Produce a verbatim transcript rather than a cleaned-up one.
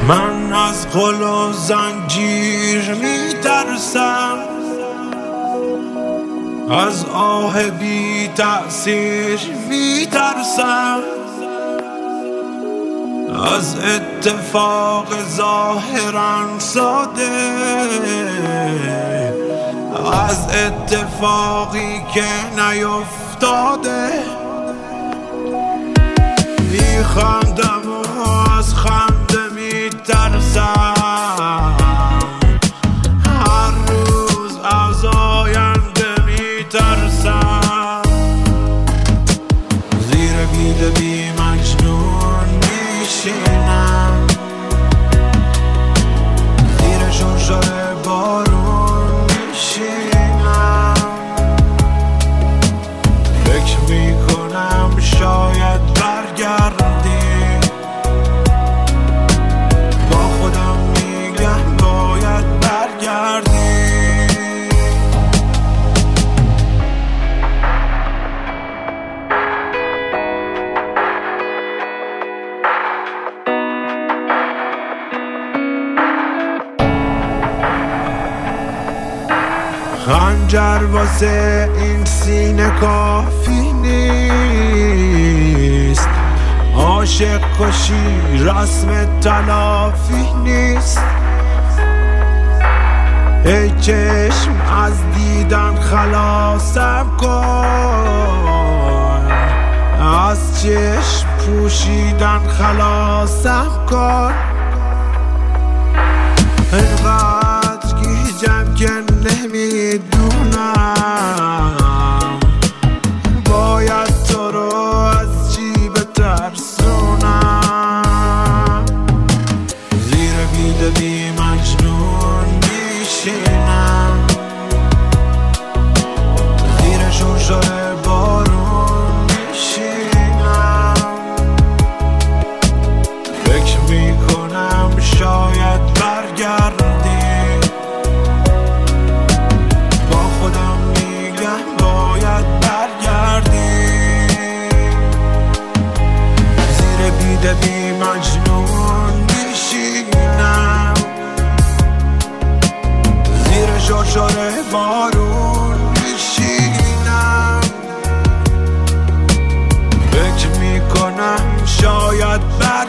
من از قل و زنجیر میترسم، از آه بی تأثیر میترسم، از اتفاق ظاهرا ساده، از اتفاقی که نیفتاده. میخندم و از خنده میترسم، هر روز از آینده میترسم. زیر بید بی مجنون میشینم، زیر شرشر بارون میشینم. فکر میکنم شاید برگردی، با خودم میگم باید برگردی. خنجر واسه این سینه کافی نیست، عاشق کشی رسم تلافی نیست. ای چشم از دیدن خلاصم کن، از چشم پوشیدن خلاصم کن. اینقدر گیجم که نمیدونم باید تو رو از چی بترسونم. زیر بید بی مجنون میشینم، زیر شرشر بارون میشینم. فکر میکنم شاید برگردی، با خودم میگم باید برگردی. زیر بید بی مجنون میشینم، زیر شرشر بارون میشینم. فکر میکنم شاید برگردی.